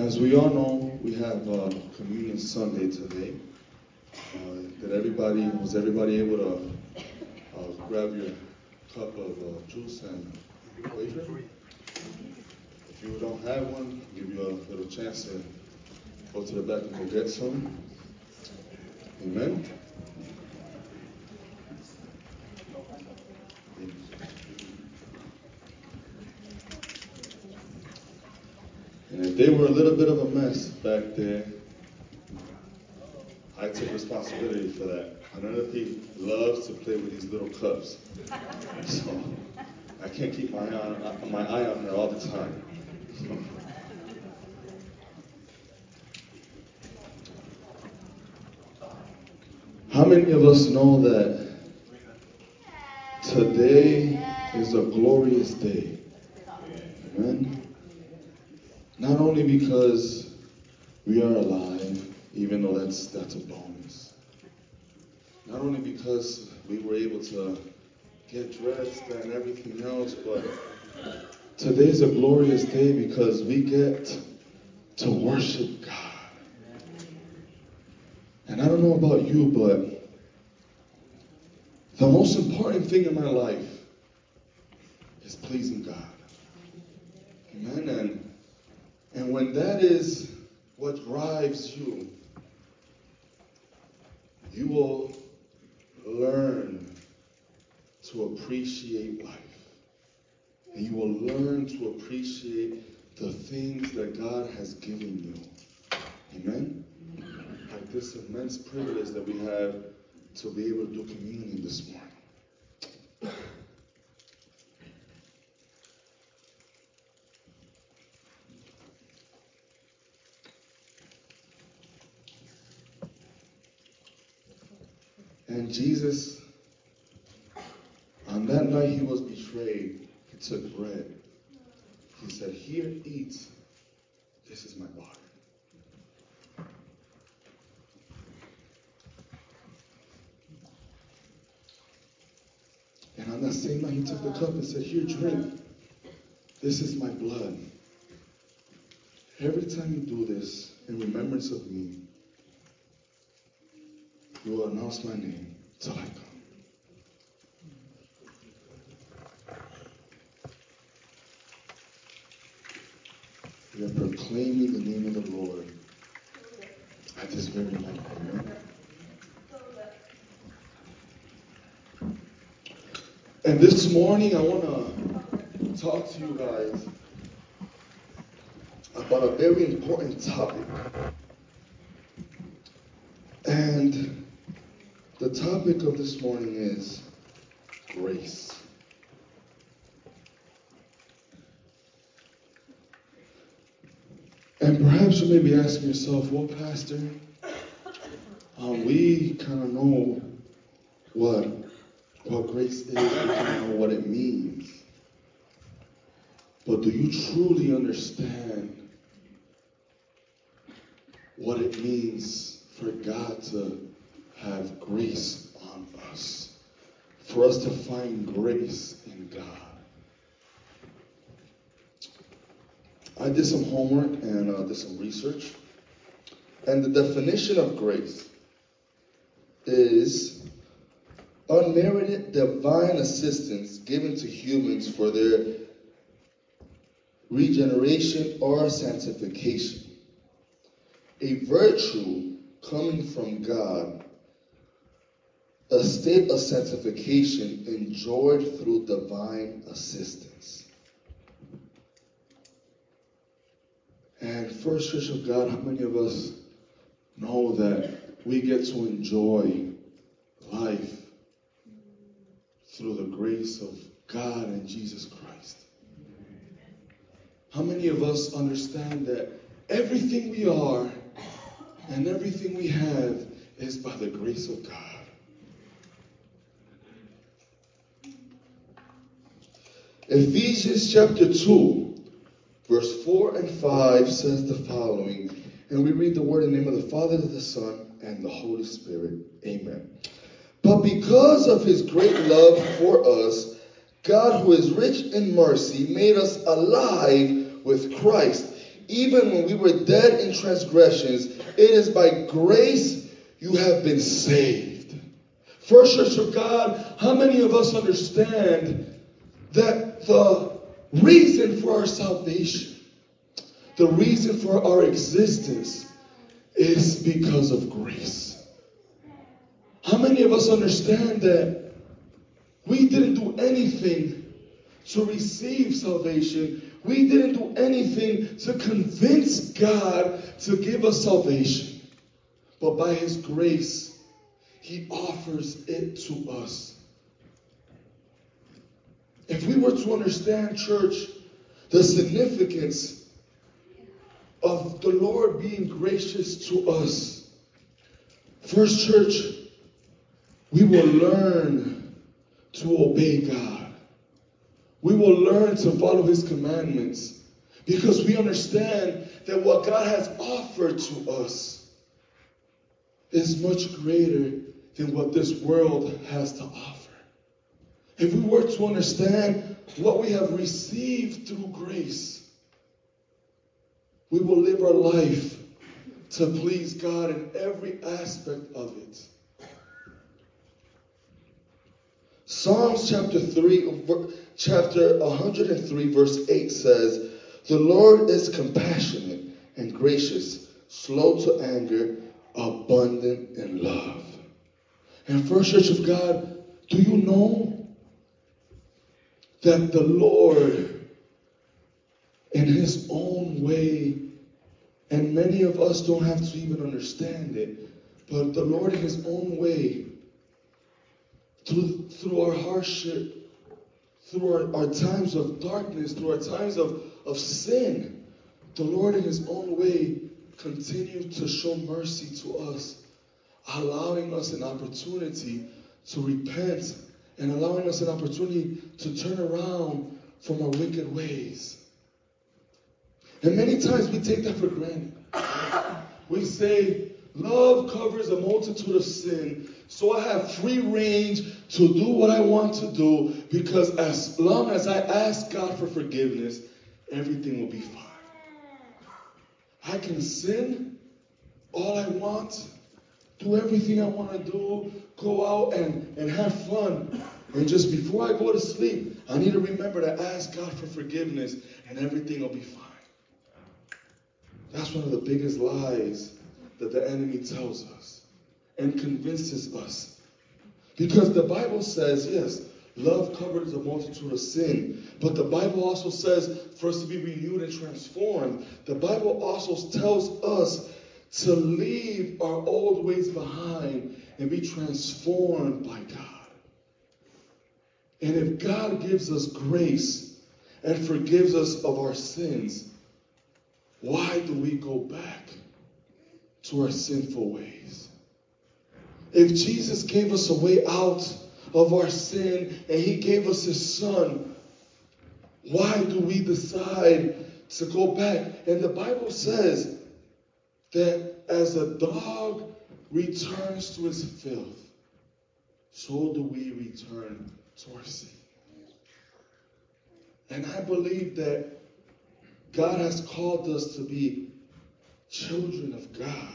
As we all know, we have Communion Sunday today. Was everybody able to grab your cup of juice and wafer? If you don't have one, I'll give you a little chance to go to the back and go get some. Amen. And if they were a little bit of a mess back there, I take responsibility for that. Penelope loves to play with these little cups. So I can't keep my eye on her all the time. How many of us know that today is a glorious day? Amen. Not only because we are alive, even though that's a bonus. Not only because we were able to get dressed and everything else, but today's a glorious day because we get to worship God. And I don't know about you, but the most important thing in my life is pleasing God. Amen. And when that is what drives you, you will learn to appreciate life. And you will learn to appreciate the things that God has given you. Amen? Like this immense privilege that we have to be able to do communion this morning. And Jesus, on that night he was betrayed, he took bread. He said, "Here, eat. This is my body." And on that same night he took the cup and said, "Here, drink. This is my blood. Every time you do this in remembrance of me, you will announce my name till I come." We are proclaiming the name of the Lord at this very moment. Amen. And this morning I want to talk to you guys about a very important topic. And the topic of this morning is grace. And perhaps you may be asking yourself, "Well, Pastor, we kind of know what grace is. We kind of know what it means. But do you truly understand what it means for God to have grace on us? For us to find grace in God?" I did some homework and did some research. And the definition of grace is unmerited divine assistance given to humans for their regeneration or sanctification. A virtue coming from God, a state of sanctification enjoyed through divine assistance. And First Church of God, how many of us know that we get to enjoy life through the grace of God and Jesus Christ? How many of us understand that everything we are and everything we have is by the grace of God? Ephesians chapter 2, verse 4 and 5 says the following, and we read the word in the name of the Father, the Son, and the Holy Spirit. Amen. "But because of his great love for us, God, who is rich in mercy, made us alive with Christ, even when we were dead in transgressions, it is by grace you have been saved. First Church of God, how many of us understand that the reason for our salvation, the reason for our existence, is because of grace? How many of us understand that we didn't do anything to receive salvation? We didn't do anything to convince God to give us salvation. But by His grace, He offers it to us. If we were to understand, church, the significance of the Lord being gracious to us, First Church, we will learn to obey God. We will learn to follow His commandments because we understand that what God has offered to us is much greater than what this world has to offer. If we were to understand what we have received through grace, we will live our life to please God in every aspect of it. Psalms chapter 103, verse 8 says, "The Lord is compassionate and gracious, slow to anger, abundant in love." And First Church of God, do you know that the Lord, in His own way, and many of us don't have to even understand it, but the Lord in His own way, through our hardship, through our times of darkness, through our times of sin, the Lord in His own way continues to show mercy to us, allowing us an opportunity to repent and allowing us an opportunity to turn around from our wicked ways. And many times we take that for granted. We say, love covers a multitude of sin, so I have free range to do what I want to do, because as long as I ask God for forgiveness, everything will be fine. I can sin all I want, do everything I want to do, go out and have fun. And just before I go to sleep, I need to remember to ask God for forgiveness, and everything will be fine. That's one of the biggest lies that the enemy tells us and convinces us. Because the Bible says, yes, love covers a multitude of sin. But the Bible also says for us to be renewed and transformed. The Bible also tells us to leave our old ways behind and be transformed by God. And if God gives us grace and forgives us of our sins, why do we go back to our sinful ways? If Jesus gave us a way out of our sin and He gave us His Son, why do we decide to go back? And the Bible says that as a dog returns to his filth, so do we return to our sin. And I believe that God has called us to be children of God.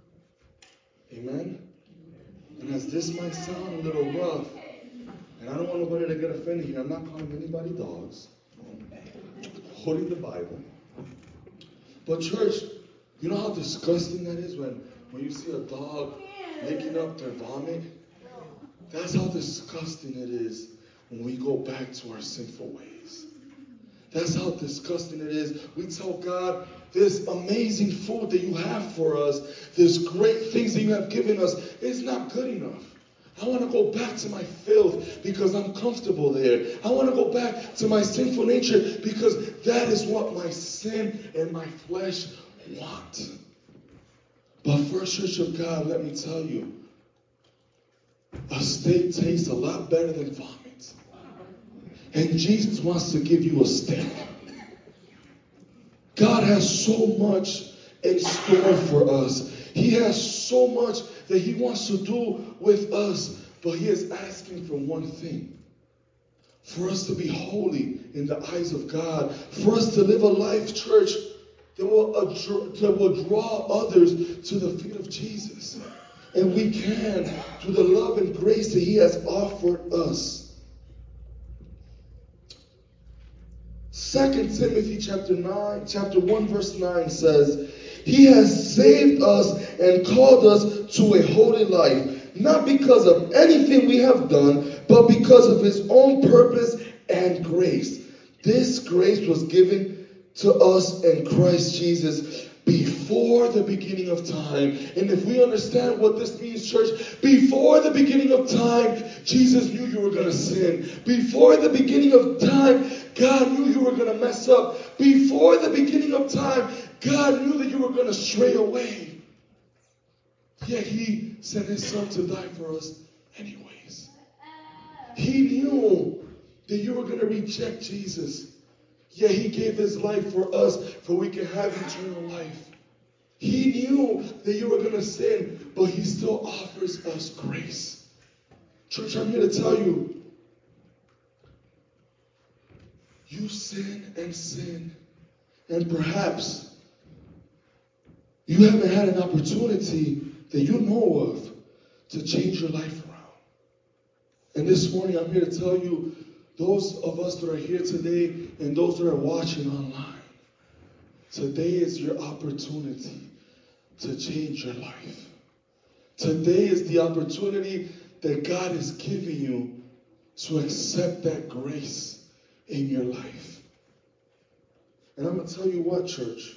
Amen? And as this might sound a little rough, and I don't want nobody to get offended here, I'm not calling anybody dogs, holding the Bible. But church, you know how disgusting that is when you see a dog licking up their vomit? That's how disgusting it is when we go back to our sinful ways. That's how disgusting it is. We tell God, this amazing food that you have for us, this great things that you have given us, is not good enough. I want to go back to my filth because I'm comfortable there. I want to go back to my sinful nature because that is what my sin and my flesh want. But First Church of God, let me tell you, a steak tastes a lot better than vomit. And Jesus wants to give you a steak. God has so much in store for us. He has so much that He wants to do with us. But He is asking for one thing. For us to be holy in the eyes of God. For us to live a life, church, that will draw others to the feet of Jesus. And we can through the love and grace that he has offered us. 2 Timothy chapter 1 verse 9 says, he has saved us and called us to a holy life, not because of anything we have done, but because of his own purpose and grace. This grace was given to us in Christ Jesus before the beginning of time. And if we understand what this means, church, before the beginning of time, Jesus knew you were going to sin. Before the beginning of time, God knew you were going to mess up. Before the beginning of time, God knew that you were going to stray away. Yet he sent his son to die for us anyways. He knew that you were going to reject Jesus. Yet he gave his life for us, for we can have eternal life. He knew that you were going to sin, but he still offers us grace. Church, I'm here to tell you, you sin and sin, and perhaps you haven't had an opportunity that you know of to change your life around. And this morning I'm here to tell you, those of us that are here today and those that are watching online, today is your opportunity to change your life. Today is the opportunity that God is giving you to accept that grace in your life. And I'm going to tell you what, church.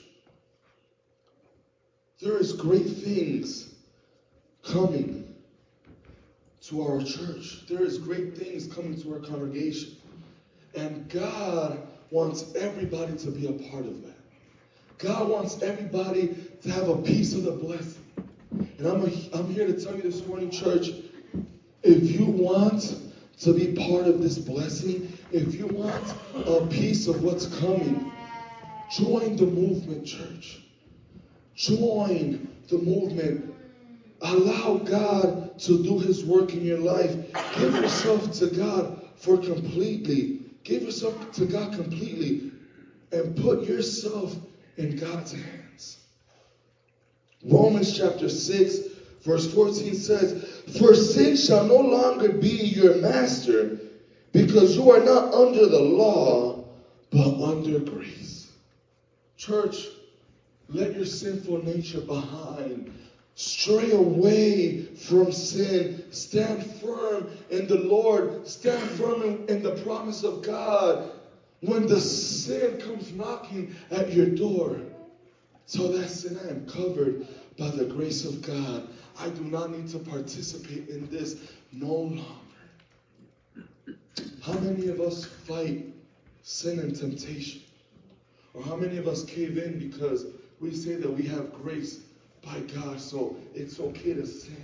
There is great things coming to our church. There is great things coming to our congregation. And God wants everybody to be a part of that. God wants everybody to have a piece of the blessing. And I'm here to tell you this morning, church, if you want to be part of this blessing, if you want a piece of what's coming, join the movement, church. Join the movement. Allow God to do his work in your life. Give yourself to God completely. Give yourself to God completely and put yourself in God's hands. Romans chapter 6 verse 14 says, for sin shall no longer be your master, because you are not under the law, but under grace. Church, let your sinful nature behind. Stray away from sin. Stand firm in the Lord. Stand firm in the promise of God. When the sin comes knocking at your door, tell that sin, I am covered by the grace of God. I do not need to participate in this no longer. How many of us fight sin and temptation? Or how many of us cave in because we say that we have grace by God, so it's okay to sin?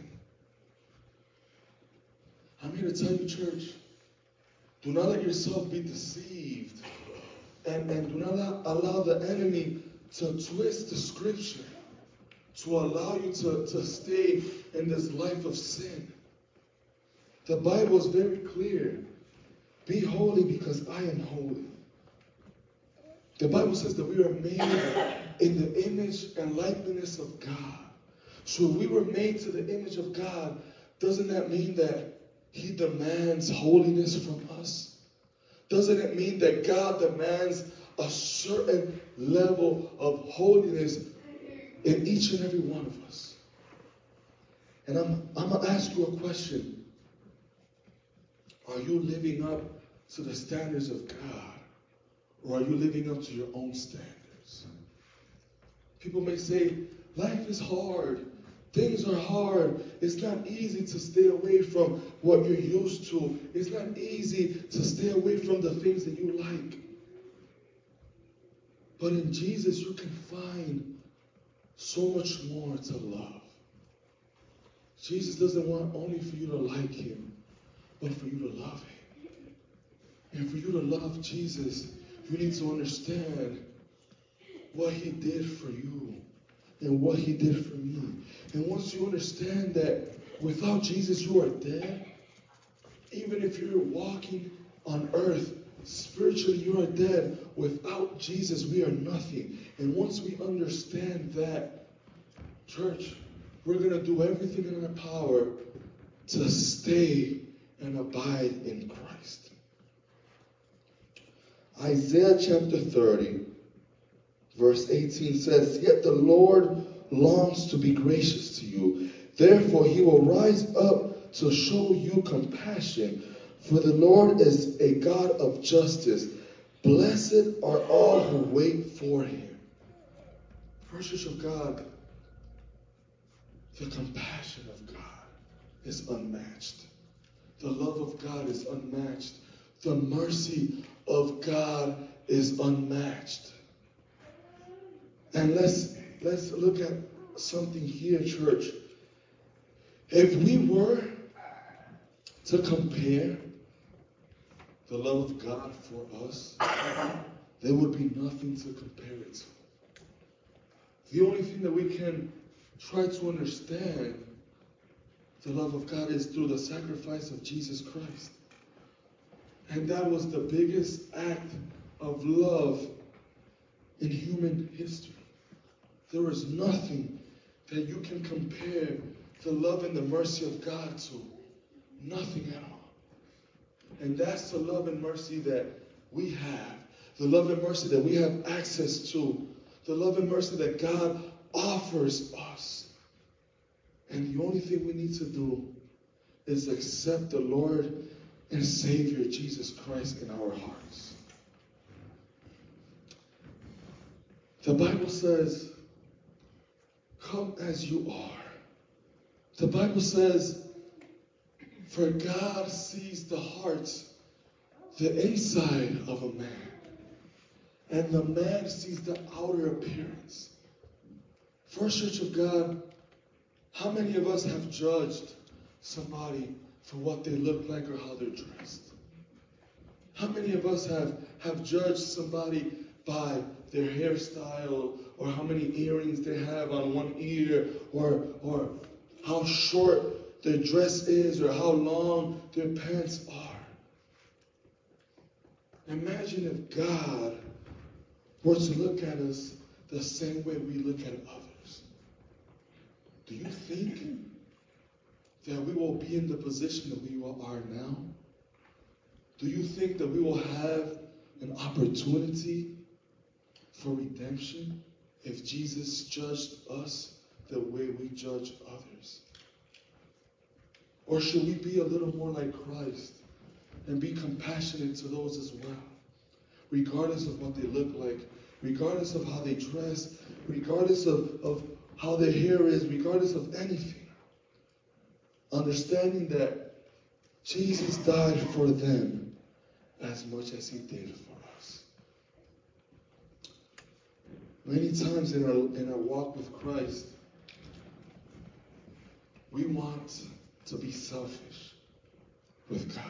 I'm here to tell you, church, do not let yourself be deceived. And do not allow the enemy to twist the scripture, to allow you to stay in this life of sin. The Bible is very clear. Be holy because I am holy. The Bible says that we are made in the image and likeness of God. So if we were made to the image of God, doesn't that mean that he demands holiness from us? Doesn't it mean that God demands a certain level of holiness in each and every one of us? And I'm going to ask you a question. Are you living up to the standards of God? Or are you living up to your own standards? People may say, life is hard. Things are hard. It's not easy to stay away from what you're used to. It's not easy to stay away from the things that you like. But in Jesus, you can find so much more to love. Jesus doesn't want only for you to like him, but for you to love him. And for you to love Jesus, you need to understand what he did for you and what he did for me. And once you understand that without Jesus you are dead, even if you're walking on earth Spiritually, you are dead. Without Jesus, we are nothing. And once we understand that, church, we're going to do everything in our power to stay and abide in Christ. Isaiah chapter 30, verse 18 says, "Yet the Lord longs to be gracious to you. Therefore he will rise up to show you compassion. For the Lord is a God of justice. Blessed are all who wait for him." Church of God, the compassion of God is unmatched. The love of God is unmatched. The mercy of God is unmatched. And let's look at something here, church. If we were to compare the love of God for us, there would be nothing to compare it to. The only thing that we can try to understand the love of God is through the sacrifice of Jesus Christ. And that was the biggest act of love in human history. There is nothing that you can compare the love and the mercy of God to. Nothing at all. And that's the love and mercy that we have. The love and mercy that we have access to. The love and mercy that God offers us. And the only thing we need to do is accept the Lord and Savior Jesus Christ in our hearts. The Bible says, "Come as you are." The Bible says, "For God sees the heart, the inside of a man, and the man sees the outer appearance." First, Church of God, how many of us have judged somebody for what they look like or how they're dressed? How many of us have judged somebody by their hairstyle, or how many earrings they have on one ear, or how short their dress is, or how long their pants are? Imagine if God were to look at us the same way we look at others. Do you think that we will be in the position that we are now? Do you think that we will have an opportunity for redemption if Jesus judged us the way we judge others? Or should we be a little more like Christ and be compassionate to those as well, regardless of what they look like, regardless of how they dress, regardless of how their hair is, regardless of anything? Understanding that Jesus died for them as much as he did for us. Many times in our walk with Christ, we want to be selfish with God.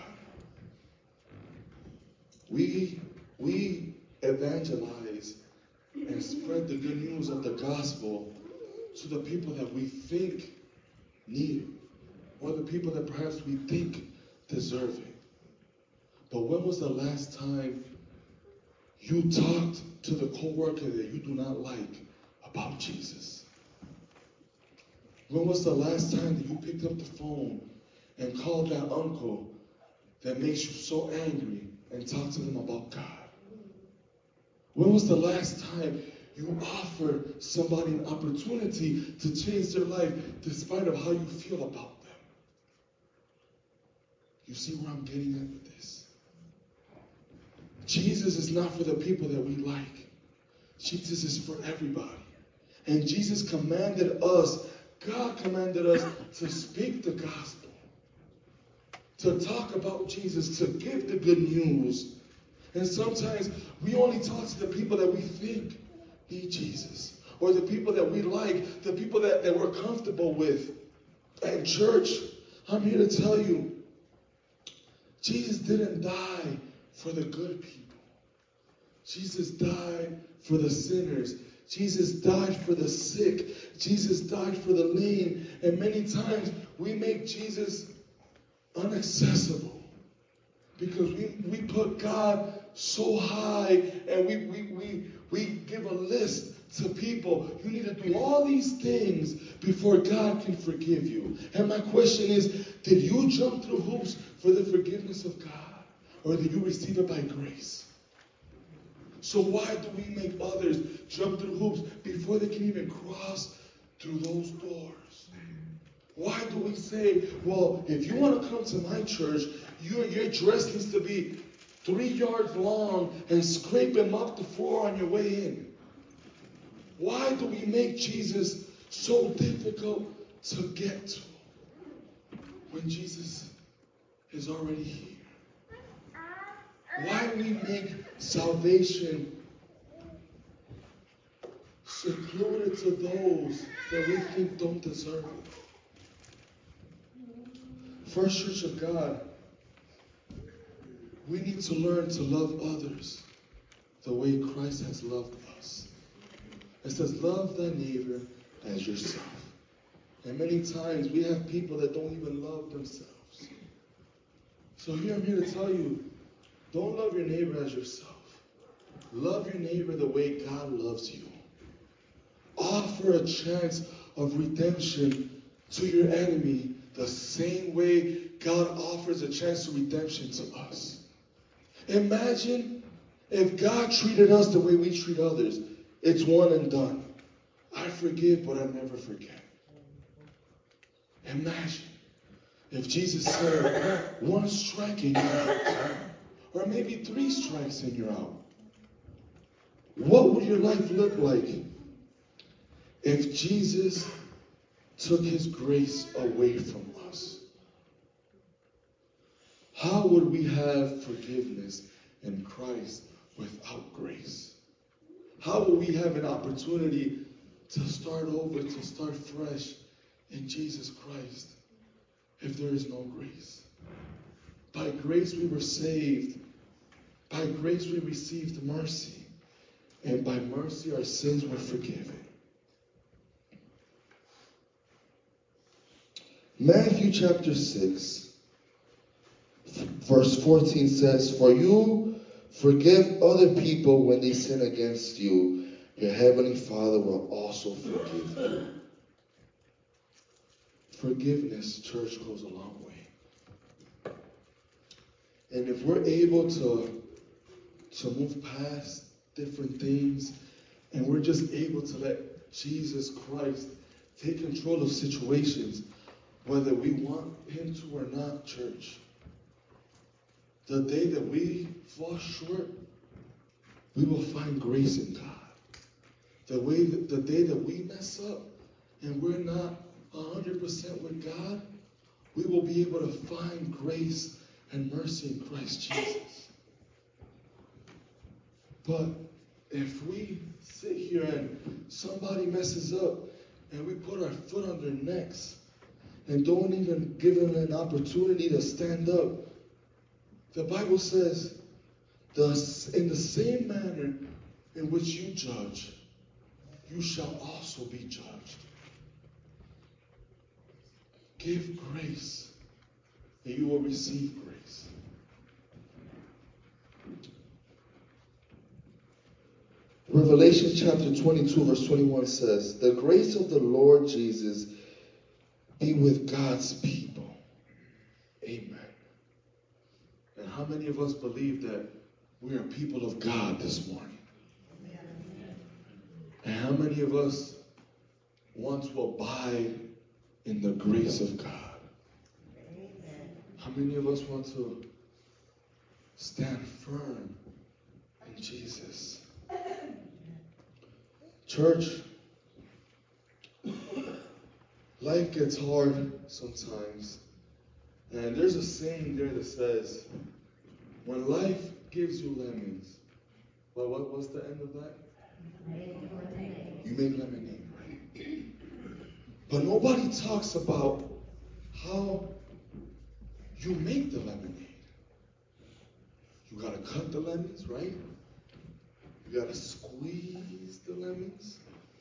We evangelize and spread the good news of the gospel to the people that we think need it, or the people that perhaps we think deserve it. But when was the last time you talked to the coworker that you do not like about Jesus? When was the last time that you picked up the phone and called that uncle that makes you so angry and talked to them about God? When was the last time you offered somebody an opportunity to change their life despite of how you feel about them? You see where I'm getting at with this? Jesus is not for the people that we like. Jesus is for everybody. And Jesus commanded us, God commanded us to speak the gospel, to talk about Jesus, to give the good news. And sometimes we only talk to the people that we think need Jesus, or the people that we like, the people that we're comfortable with. And church, I'm here to tell you, Jesus didn't die for the good people. Jesus died for the sinners. Jesus died for the sick. Jesus died for the lame. And many times we make Jesus inaccessible because we put God so high, and we give a list to people. You need to do all these things before God can forgive you. And my question is, did you jump through hoops for the forgiveness of God? Or did you receive it by grace? So why do we make others jump through hoops before they can even cross through those doors? Why do we say, well, if you want to come to my church, your dress needs to be 3 yards long and scraping up the floor on your way in? Why do we make Jesus so difficult to get to when Jesus is already here? Why do we make salvation secluded to those that we think don't deserve it? First Church of God, we need to learn to love others the way Christ has loved us. It says, love thy neighbor as yourself. And many times we have people that don't even love themselves. So here I'm here to tell you, don't love your neighbor as yourself. Love your neighbor the way God loves you. Offer a chance of redemption to your enemy the same way God offers a chance of redemption to us. Imagine if God treated us the way we treat others. It's one and done. I forgive, but I never forget. Imagine if Jesus said, 1 strike and you're out. Or maybe 3 strikes and you're out. What would your life look like if Jesus took his grace away from us? How would we have forgiveness in Christ without grace? How will we have an opportunity to start over, to start fresh in Jesus Christ if there is no grace? By grace we were saved. By grace we received mercy. And by mercy our sins were forgiven. Matthew chapter 6, verse 14 says, for you forgive other people when they sin against you, your heavenly Father will also forgive you. Forgiveness, church, goes a long way. And if we're able to move past different things, and we're just able to let Jesus Christ take control of situations, whether we want him to or not, church, the day that we fall short, we will find grace in God. The day that we mess up and we're not 100% with God, we will be able to find grace and mercy in Christ Jesus. But if we sit here and somebody messes up and we put our foot on their necks and don't even give them an opportunity to stand up, the Bible says, in the same manner in which you judge, you shall also be judged. Give grace, and you will receive grace. Revelation chapter 22, verse 21 says, the grace of the Lord Jesus be with God's people. Amen. And how many of us believe that we are people of God this morning? And how many of us want to abide in the grace of God? How many of us want to stand firm in Jesus? Church, life gets hard sometimes. And there's a saying there that says, when life gives you lemons, what's the end of that? You make lemonade, right? But nobody talks about how you make the lemonade. You gotta cut the lemons, right? You gotta squeeze the lemons.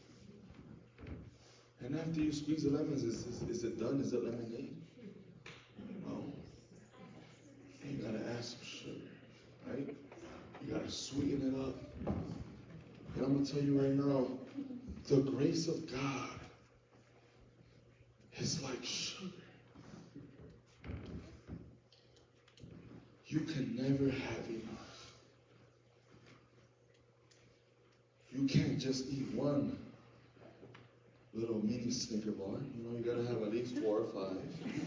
And after you squeeze the lemons, is it done? Is it lemonade? No. You gotta add some sugar, right? You sweeten it up. And I'm going to tell you right now, the grace of God is like sugar. You can never have enough. You can't just eat one little mini Snicker bar. You got to have at least 4 or 5.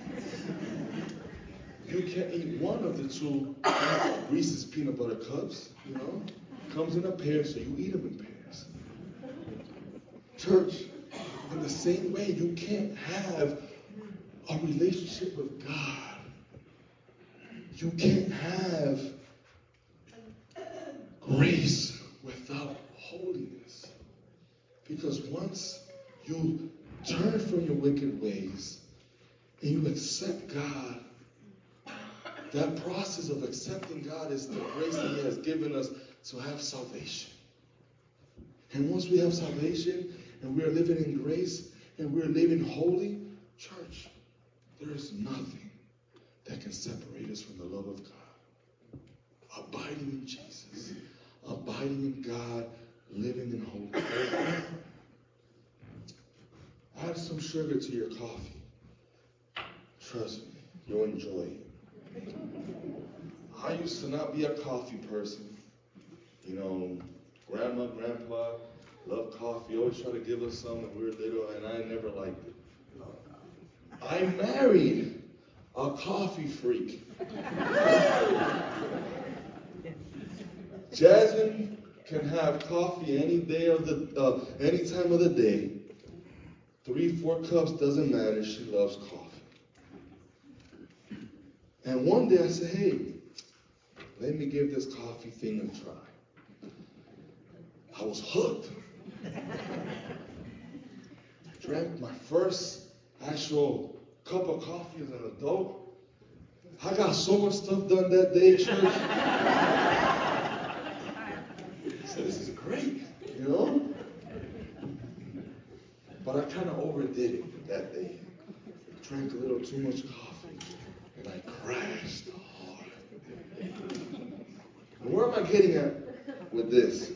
You can't eat one of the 2 Reese's peanut butter cups. Comes in a pair, so you eat them in pairs. Church, in the same way, you can't have a relationship with God. You can't have grace without holiness. Because once you turn from your wicked ways and you accept God, that process of accepting God is the grace that He has given us to have salvation. And once we have salvation and we are living in grace and we are living holy, church, there is nothing that can separate us from the love of God. Abiding in Jesus, abiding in God, living in holiness. Add some sugar to your coffee. Trust me, you'll enjoy it. I used to not be a coffee person. Grandma, grandpa loved coffee, always try to give us some when we were little, and I never liked it. I married a coffee freak. Jasmine can have coffee any time of the day. 3, 4 cups, doesn't matter. She loves coffee. And one day I said, hey, let me give this coffee thing a try. I was hooked. Drank my first actual cup of coffee as an adult. I got so much stuff done that day, church. So this is great, But I kind of overdid it that day. Drank a little too much coffee, and I crashed hard. And where am I getting at with this?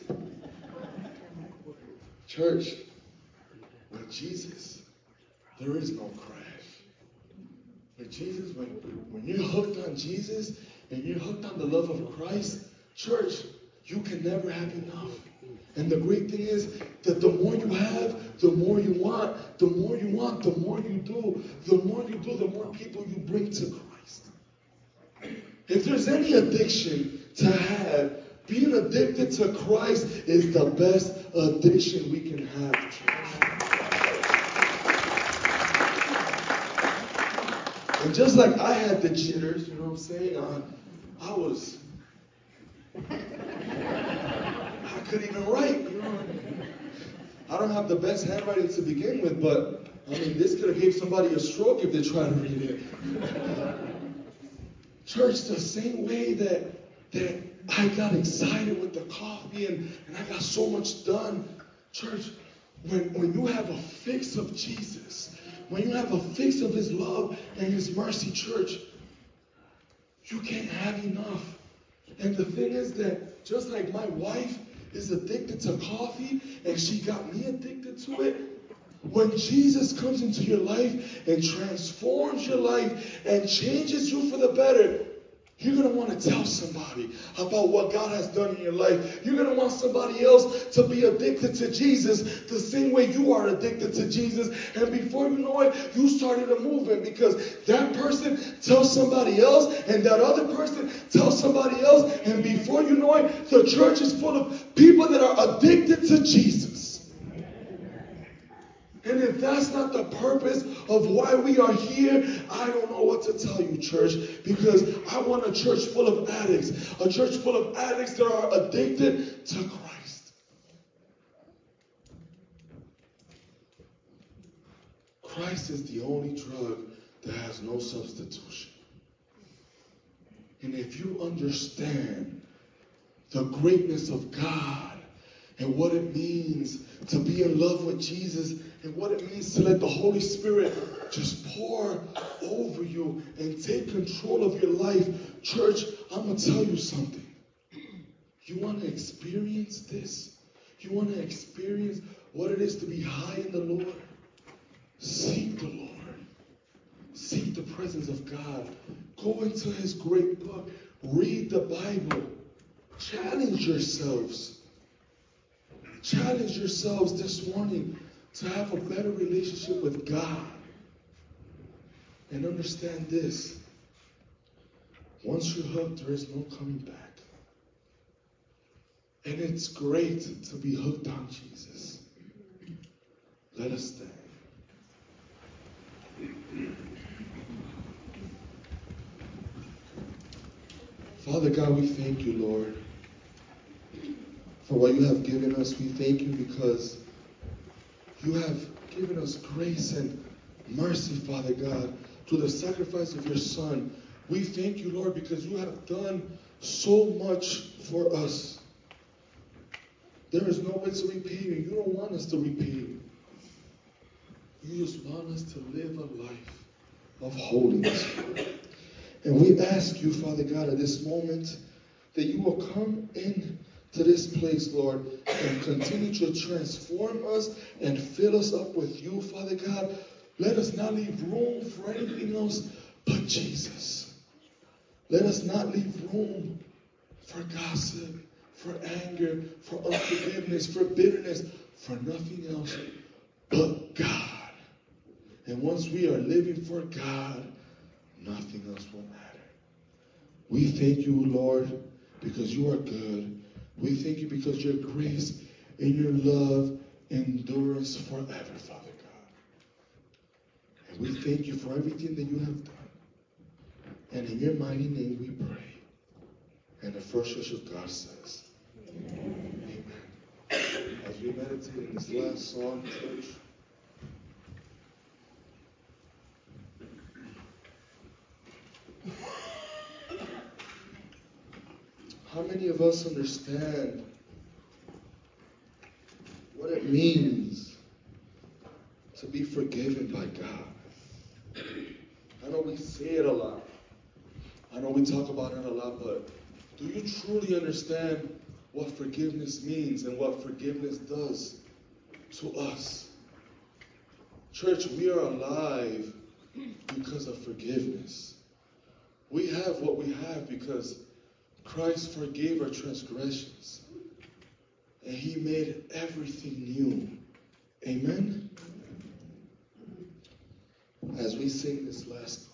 Church, with Jesus, there is no crash. With Jesus, when you're hooked on Jesus and you're hooked on the love of Christ, church, you can never have enough. And the great thing is that the more you have, the more you want. The more you want, the more you do. The more you do, the more people you bring to Christ. If there's any addiction to have, being addicted to Christ is the best addiction we can have, church. And just like I had the jitters, you know what I'm saying? I couldn't even write, I don't have the best handwriting to begin with, but this could have gave somebody a stroke if they tried to read it. Church, the same way that I got excited with the coffee and I got so much done. Church, when you have a fix of Jesus, when you have a fix of His love and His mercy, church, you can't have enough. And the thing is that just like my wife is addicted to coffee and she got me addicted to it, when Jesus comes into your life and transforms your life and changes you for the better, you're going to want to tell somebody about what God has done in your life. You're going to want somebody else to be addicted to Jesus the same way you are addicted to Jesus. And before you know it, you started a movement because that person tells somebody else and that other person tells somebody else. And before you know it, the church is full of people that are addicted to Jesus. And if that's not the purpose of why we are here, I don't know what to tell you, church, because I want a church full of addicts, a church full of addicts that are addicted to Christ. Christ is the only drug that has no substitution. And if you understand the greatness of God, and what it means to be in love with Jesus, and what it means to let the Holy Spirit just pour over you and take control of your life. Church, I'm going to tell you something. You want to experience this? You want to experience what it is to be high in the Lord? Seek the Lord. Seek the presence of God. Go into His great book. Read the Bible. Challenge yourselves. Challenge yourselves this morning to have a better relationship with God. And understand this. Once you're hooked, there is no coming back. And it's great to be hooked on Jesus. Let us stand. Father God, we thank you, Lord, for what you have given us. We thank you because you have given us grace and mercy, Father God, through the sacrifice of your Son. We thank you, Lord, because you have done so much for us. There is no way to repay you. You don't want us to repay you. You just want us to live a life of holiness. And we ask you, Father God, at this moment, that you will come in to this place, Lord, and continue to transform us and fill us up with you, Father God. Let us not leave room for anything else but Jesus. Let us not leave room for gossip, for anger, for unforgiveness, for bitterness, for nothing else but God. And once we are living for God, nothing else will matter. We thank you, Lord, because you are good. We thank you because your grace and your love endures forever, Father God. And we thank you for everything that you have done. And in your mighty name we pray. And the first church of God says, Amen. As we meditate in this last song, church, how many of us understand what it means to be forgiven by God? I know we say it a lot. I know we talk about it a lot, but do you truly understand what forgiveness means and what forgiveness does to us? Church, we are alive because of forgiveness. We have what we have because Christ forgave our transgressions. And He made everything new. Amen? As we sing this last